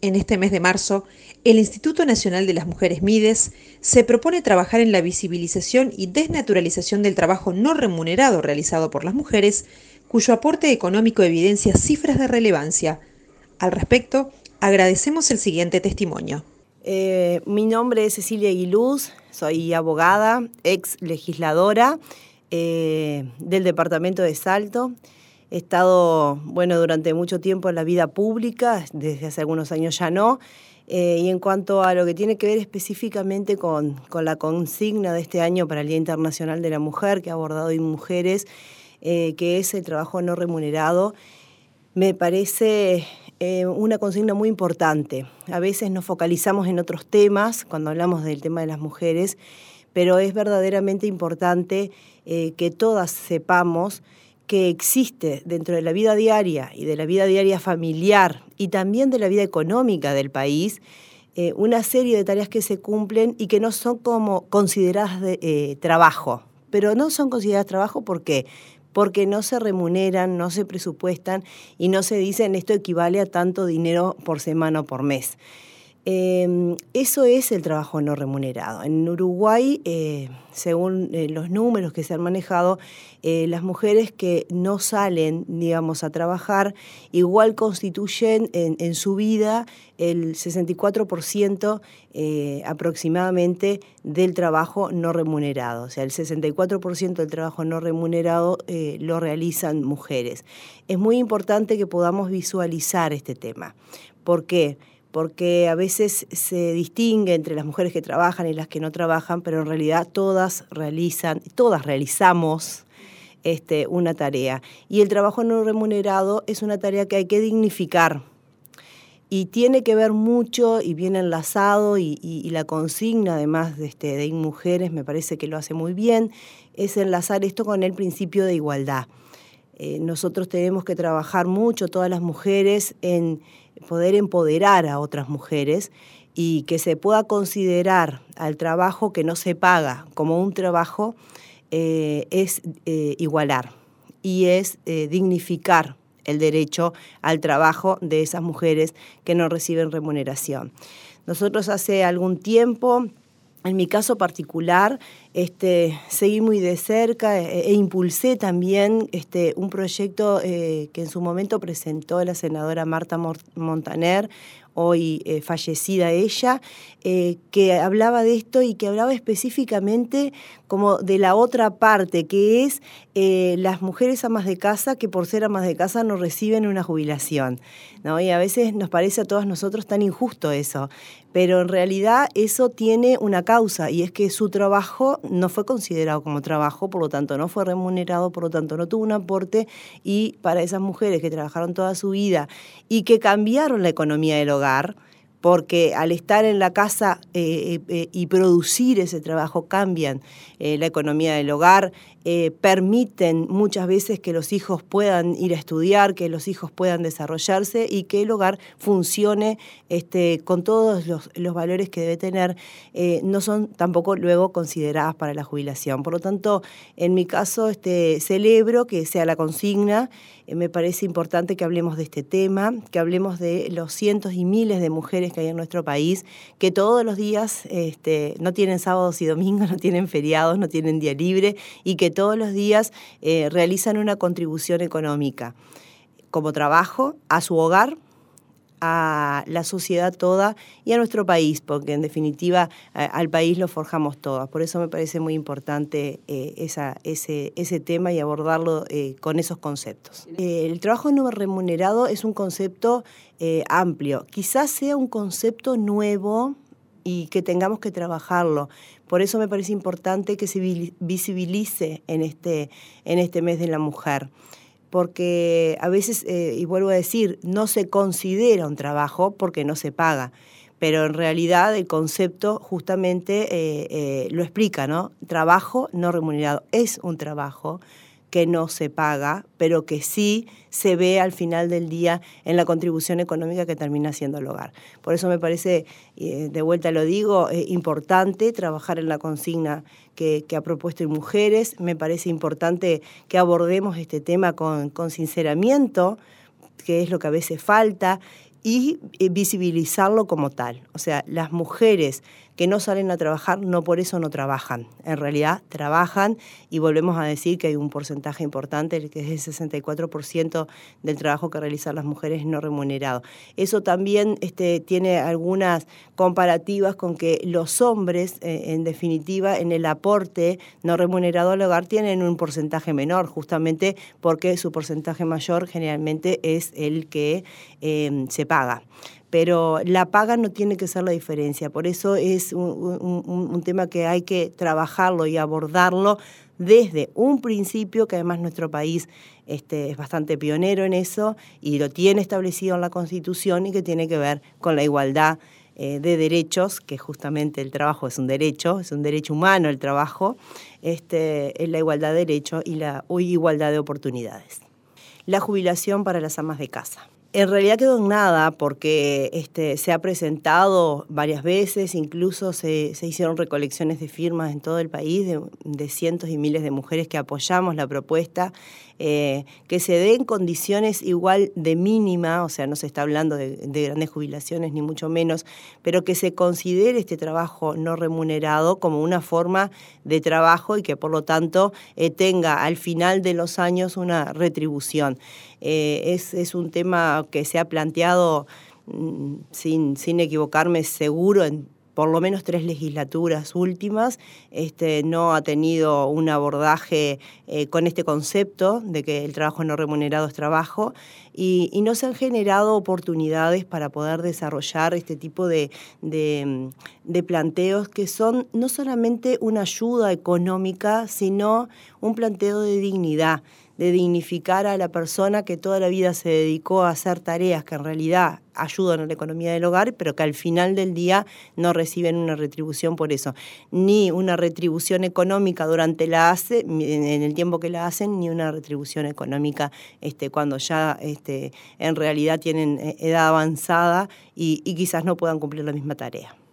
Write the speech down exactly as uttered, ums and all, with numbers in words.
En este mes de marzo, el Instituto Nacional de las Mujeres MIDES se propone trabajar en la visibilización y desnaturalización del trabajo no remunerado realizado por las mujeres, cuyo aporte económico evidencia cifras de relevancia. Al respecto, agradecemos el siguiente testimonio. Eh, mi nombre es Cecilia Aguiluz, soy abogada, ex legisladora eh, del departamento de Salto. He estado, bueno, durante mucho tiempo en la vida pública, desde hace algunos años ya no. Eh, y en cuanto a lo que tiene que ver específicamente con, con la consigna de este año para el Día Internacional de la Mujer, que ha abordado hoy mujeres, eh, que es el trabajo no remunerado, me parece eh, una consigna muy importante. A veces nos focalizamos en otros temas cuando hablamos del tema de las mujeres, pero es verdaderamente importante eh, que todas sepamos que existe dentro de la vida diaria y de la vida diaria familiar y también de la vida económica del país eh, una serie de tareas que se cumplen y que no son como consideradas de, eh, trabajo. Pero no son consideradas trabajo ¿por qué? Porque no se remuneran, no se presupuestan y no se dicen esto equivale a tanto dinero por semana o por mes. Eh, eso es el trabajo no remunerado. En Uruguay, eh, según eh, los números que se han manejado, eh, las mujeres que no salen, digamos, a trabajar, igual constituyen en, en su vida el sesenta y cuatro por ciento eh, aproximadamente del trabajo no remunerado. O sea, el sesenta y cuatro por ciento del trabajo no remunerado eh, lo realizan mujeres. Es muy importante que podamos visualizar este tema. ¿Por qué? Porque a veces se distingue entre las mujeres que trabajan y las que no trabajan, pero en realidad todas realizan, todas realizamos este, una tarea. Y el trabajo no remunerado es una tarea que hay que dignificar. Y tiene que ver mucho y bien enlazado, y, y, y la consigna además de, este, de mujeres me parece que lo hace muy bien, es enlazar esto con el principio de igualdad. Eh, nosotros tenemos que trabajar mucho, todas las mujeres, en poder empoderar a otras mujeres y que se pueda considerar al trabajo que no se paga como un trabajo, eh, es eh, igualar y es eh, dignificar el derecho al trabajo de esas mujeres que no reciben remuneración. Nosotros hace algún tiempo, en mi caso particular, este, seguí muy de cerca e, e impulsé también este, un proyecto eh, que en su momento presentó la senadora Marta Montaner, hoy eh, fallecida ella, eh, que hablaba de esto y que hablaba específicamente como de la otra parte, que es eh, las mujeres amas de casa que por ser amas de casa no reciben una jubilación, ¿no? Y a veces nos parece a todos nosotros tan injusto eso, pero en realidad eso tiene una causa y es que su trabajo no fue considerado como trabajo, por lo tanto no fue remunerado, por lo tanto no tuvo un aporte, y para esas mujeres que trabajaron toda su vida y que cambiaron la economía del hogar, porque al estar en la casa eh, eh, y producir ese trabajo cambian eh, la economía del hogar, eh, permiten muchas veces que los hijos puedan ir a estudiar, que los hijos puedan desarrollarse y que el hogar funcione este, con todos los, los valores que debe tener, eh, no son tampoco luego consideradas para la jubilación. Por lo tanto, en mi caso este, celebro que sea la consigna. Me parece importante que hablemos de este tema, que hablemos de los cientos y miles de mujeres que hay en nuestro país, que todos los días este, no tienen sábados y domingos, no tienen feriados, no tienen día libre y que todos los días eh, realizan una contribución económica como trabajo a su hogar, a la sociedad toda y a nuestro país, porque en definitiva eh, al país lo forjamos todas. Por eso me parece muy importante eh, esa, ese, ese tema y abordarlo eh, con esos conceptos. Eh, el trabajo no remunerado es un concepto eh, amplio, quizás sea un concepto nuevo y que tengamos que trabajarlo. Por eso me parece importante que se visibilice en este, en este mes de la mujer. Porque a veces, eh, y vuelvo a decir, no se considera un trabajo porque no se paga, pero en realidad el concepto justamente eh, eh, lo explica, ¿no? Trabajo no remunerado es un trabajo que no se paga, pero que sí se ve al final del día en la contribución económica que termina haciendo el hogar. Por eso me parece, eh, de vuelta lo digo, eh, importante trabajar en la consigna que, que ha propuesto Mujeres. Me parece importante que abordemos este tema con, con sinceramiento, que es lo que a veces falta, y visibilizarlo como tal. O sea, las mujeres que no salen a trabajar no por eso no trabajan. En realidad trabajan y volvemos a decir que hay un porcentaje importante, que es el sesenta y cuatro por ciento del trabajo que realizan las mujeres no remunerado. Eso también este, tiene algunas comparativas con que los hombres, eh, en definitiva, en el aporte no remunerado al hogar tienen un porcentaje menor, justamente porque su porcentaje mayor generalmente es el que eh, se paga. Pero la paga no tiene que ser la diferencia, por eso es un, un, un tema que hay que trabajarlo y abordarlo desde un principio, que además nuestro país este, es bastante pionero en eso y lo tiene establecido en la Constitución y que tiene que ver con la igualdad eh, de derechos, que justamente el trabajo es un derecho, es un derecho humano el trabajo, este, es la igualdad de derechos y la igualdad de oportunidades. La jubilación para las amas de casa. En realidad quedó en nada porque este, se ha presentado varias veces, incluso se, se hicieron recolecciones de firmas en todo el país de, de cientos y miles de mujeres que apoyamos la propuesta, eh, que se den condiciones igual de mínima, o sea, no se está hablando de, de grandes jubilaciones ni mucho menos, pero que se considere este trabajo no remunerado como una forma de trabajo y que por lo tanto eh, tenga al final de los años una retribución. Eh, es, es un tema que se ha planteado, mmm, sin, sin equivocarme, seguro en por lo menos tres legislaturas últimas, este, no ha tenido un abordaje eh, con este concepto de que el trabajo no remunerado es trabajo y, y no se han generado oportunidades para poder desarrollar este tipo de, de, de planteos que son no solamente una ayuda económica, sino un planteo de dignidad, de dignificar a la persona que toda la vida se dedicó a hacer tareas que en realidad ayudan a la economía del hogar, pero que al final del día no reciben una retribución por eso. Ni una retribución económica durante la hace, en el tiempo que la hacen, ni una retribución económica este, cuando ya este, en realidad tienen edad avanzada y, y quizás no puedan cumplir la misma tarea.